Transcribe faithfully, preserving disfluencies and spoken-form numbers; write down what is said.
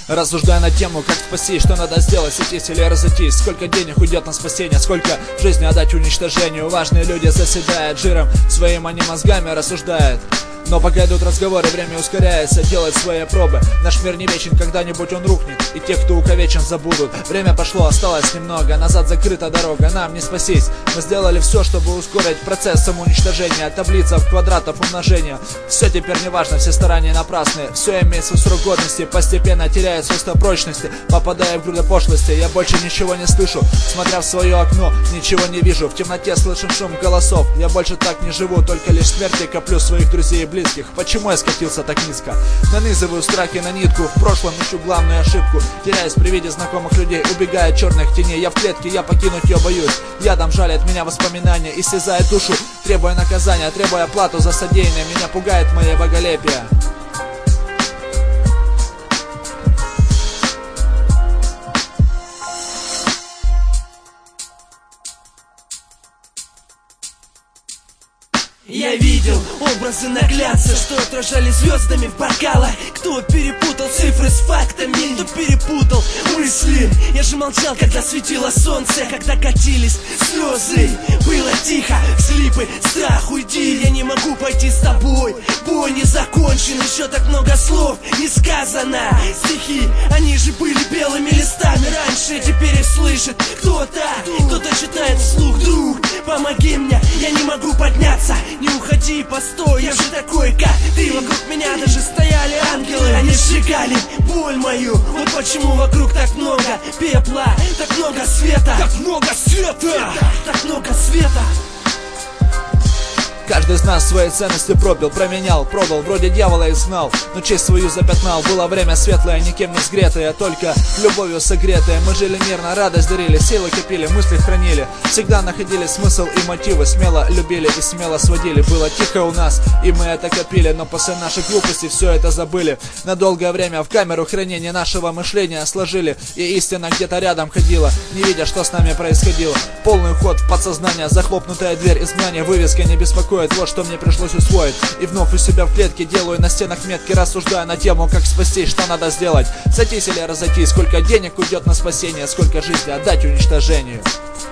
Рассуждая на тему, как спасти, что надо сделать, сойтись или разойтись. Сколько денег уйдет на спасение, сколько жизни отдать уничтожению. Важные люди заседают жиром, своим они мозгами рассуждают. Но пока идут разговоры, время ускоряется, делает свои пробы. Наш мир не вечен, когда-нибудь он рухнет, и тех, кто увековечен, забудут. Время пошло, осталось немного, назад закрыта дорога, нам не спастись. Мы сделали все, чтобы ускорить процесс самоуничтожения. Таблица в квадратов умножения. Все теперь не важно, все старания напрасны. Все имеет свой срок годности, постепенно теряет свойство прочности. Попадая в груды пошлости, я больше ничего не слышу. Смотря в свое окно, ничего не вижу. В темноте слышим шум голосов. Я больше так не живу, только лишь смерти коплю своих друзей и близких. Почему я скатился так низко? Нанизываю страхи на нитку, в прошлом ищу главную ошибку. Теряюсь при виде знакомых людей, убегая от черных теней. Я в клетке, я покинуть ее боюсь. Ядом жалит меня воспоминания, истязает душу, требуя наказания, требуя плату за содеянное. Меня пугает мое боголепие. Я видел образы наглядца, что отражали звездами в бокалах. Кто перепутал цифры с фактами, кто перепутал мысли. Я же молчал, когда светило солнце, когда катились слезы. Было тихо, слипы, страх, уйди. Я не могу пойти с тобой, бой не закончен. Еще так много слов не сказано. Стихи, они же были белыми листами раньше, теперь их слышит кто-то. Кто-то читает вслух, друг, помоги мне, я не могу подняться. Не уходи, постой, я же такой, как ты. Вокруг меня даже стояли ангелы, они сжигали боль мою. Вот почему вокруг так много пепла, так много света. Так много света! Так много света! Каждый из нас свои ценности пропил, променял, продал, вроде дьявола изгнал, но честь свою запятнал. Было время светлое, никем не сгретое, только любовью согретое. Мы жили мирно, радость дарили, силы копили, мысли хранили. Всегда находили смысл и мотивы, смело любили и смело сводили. Было тихо у нас, и мы это копили, но после нашей глупости все это забыли. На долгое время в камеру хранения нашего мышления сложили, и истина где-то рядом ходила, не видя, что с нами происходило. Полный уход в подсознание, захлопнутая дверь изгнания, вывеска не беспокоит. Вот что мне пришлось усвоить. И вновь у себя в клетке делаю на стенах метки, рассуждая на тему, как спастись, что надо сделать. Сойтись или разойтись, сколько денег уйдет на спасение, сколько жизни отдать уничтожению.